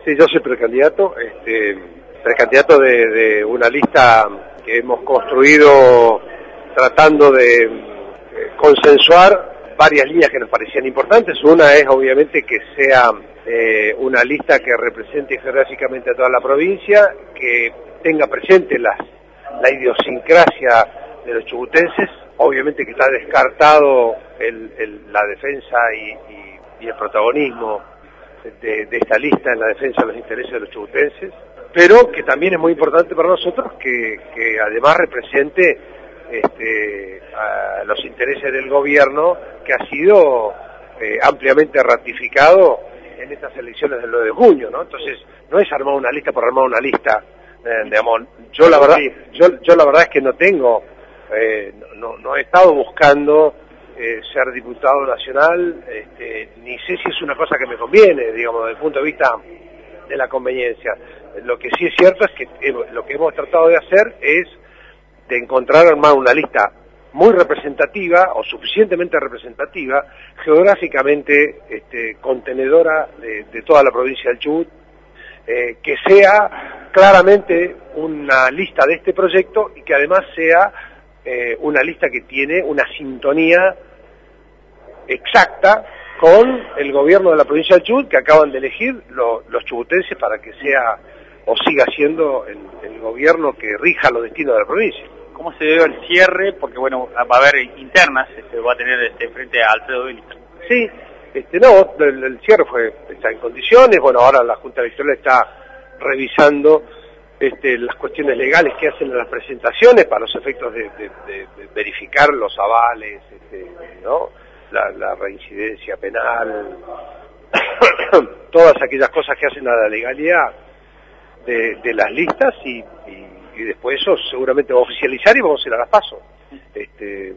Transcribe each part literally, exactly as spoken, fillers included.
Sí, yo soy precandidato, este, precandidato de, de una lista que hemos construido tratando de eh, consensuar varias líneas que nos parecían importantes. Una es obviamente que sea eh, una lista que represente geográficamente a toda la provincia, que tenga presente las, la idiosincrasia de los chubutenses. Obviamente que está descartado el, el, la defensa y, y, y el protagonismo de, de esta lista en la defensa de los intereses de los chubutenses, pero que también es muy importante para nosotros que, que además represente este, a los intereses del gobierno, que ha sido eh, ampliamente ratificado en estas elecciones del nueve de junio, ¿no? Entonces, no es armar una lista por armar una lista, eh, digamos, yo la verdad, yo, yo la verdad es que no tengo, eh, no, no he estado buscando eh, ser diputado nacional, este, ni sé si es una cosa que me conviene, digamos, desde el punto de vista de la conveniencia. Lo que sí es cierto es que eh, lo que hemos tratado de hacer es de encontrar armar una lista muy representativa o suficientemente representativa, geográficamente este, contenedora de, de toda la provincia del Chubut, eh, que sea claramente una lista de este proyecto y que además sea eh, una lista que tiene una sintonía exacta con el gobierno de la provincia del Chubut, que acaban de elegir lo, los chubutenses para que sea o siga siendo el, el gobierno que rija los destinos de la provincia. ¿Cómo se debe el cierre? Porque bueno, va a haber internas, este, va a tener este, frente a Alfredo Vélez. Sí, este, no, el, el cierre fue, está en condiciones. Bueno, ahora la Junta Electoral está revisando este, las cuestiones legales que hacen en las presentaciones para los efectos de, de, de, de verificar los avales, este, ¿no? La, la reincidencia penal, todas aquellas cosas que hacen a la legalidad de, de las listas y, y, y después eso seguramente va a oficializar y vamos a ir a las PASO. Este,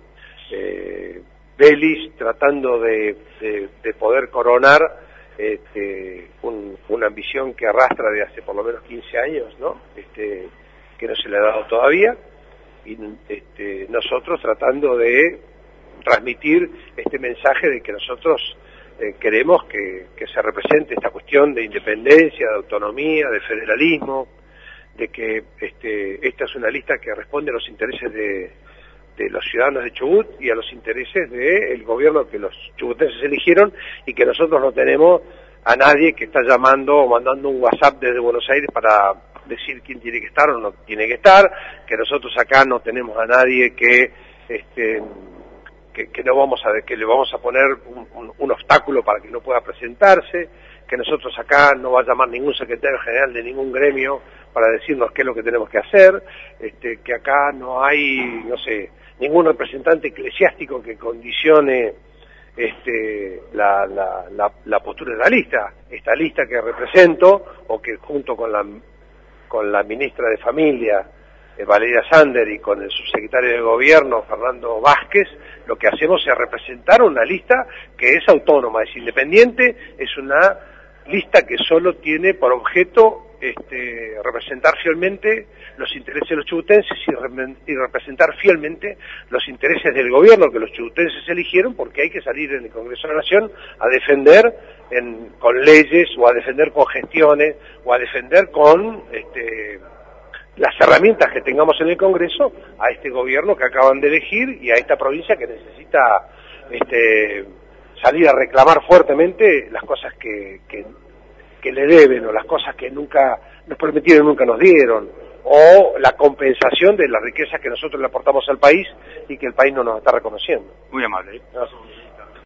eh, Vélez tratando de, de, de poder coronar este, un, una ambición que arrastra de hace por lo menos quince años, ¿no? Este, que no se le ha dado todavía, y este, nosotros tratando de transmitir este mensaje de que nosotros eh, queremos que, que se represente esta cuestión de independencia, de autonomía, de federalismo, de que este, esta es una lista que responde a los intereses de, de los ciudadanos de Chubut y a los intereses del gobierno que los chubutenses eligieron, y que nosotros no tenemos a nadie que está llamando o mandando un WhatsApp desde Buenos Aires para decir quién tiene que estar o no tiene que estar, que nosotros acá no tenemos a nadie que este Que, que no vamos a que le vamos a poner un, un, un obstáculo para que no pueda presentarse, que nosotros acá no va a llamar ningún secretario general de ningún gremio para decirnos qué es lo que tenemos que hacer, este, que acá no hay, no sé, ningún representante eclesiástico que condicione este, la, la, la, la postura de la lista. Esta lista que represento, o que junto con la, con la ministra de Familia, Valeria Sander, y con el subsecretario de Gobierno, Fernando Vázquez, lo que hacemos es representar una lista que es autónoma, es independiente, es una lista que solo tiene por objeto este, representar fielmente los intereses de los chubutenses y, re y representar fielmente los intereses del gobierno que los chubutenses eligieron, porque hay que salir en el Congreso de la Nación a defender en, con leyes, o a defender con gestiones, o a defender con este, las herramientas que tengamos en el Congreso a este gobierno que acaban de elegir y a esta provincia que necesita este, salir a reclamar fuertemente las cosas que, que, que le deben, o las cosas que nunca nos prometieron, nunca nos dieron, o la compensación de las riquezas que nosotros le aportamos al país y que el país no nos está reconociendo. Muy amable. ¿eh?